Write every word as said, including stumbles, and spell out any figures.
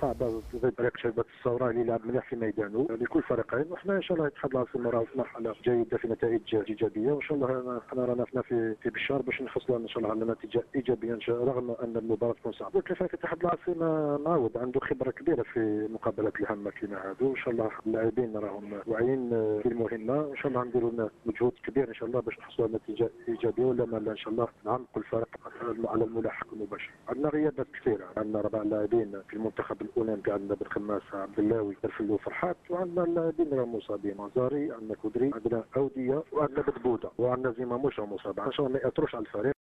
صعبه ضد فريق شباب الثوره اللي لعب مليح في ميدانه لكل فريقين، وحنا ان شاء الله اتحاد العاصمه راه في مرحله جيده في نتائج ايجابيه، وان شاء الله حنا رانا في في بشار باش نحصلوا ان شاء الله على نتيجه ايجابيه ان شاء الله، رغم ان المباراه تكون صعبه. كيف اتحاد العاصمه معود عنده خبره كبيره في المقابلات الهامه كيما هذو، وان شاء الله اللاعبين راهم واعيين بالمهمه، وان شاء الله نديروا مجهود كبير ان شاء الله باش نحصلوا على نتيجه ايجابيه، ولا ما لا ان شاء الله نعمقوا الفرق على الملاحق المباشر. عندنا غيابات كثيره، عندنا اربع لاعبين في المنتخب الاولمبي، عندنا بن خماسه، عبد اللاوي، درفلو، فرحات، وعندنا اللاعبين راهم مصابين، مزاري، عندنا كودري، عندنا اوديه، وعندنا بدبوده، وعندنا زيما مش مصاب، ان شاء الله ما ياثروش على الفريق.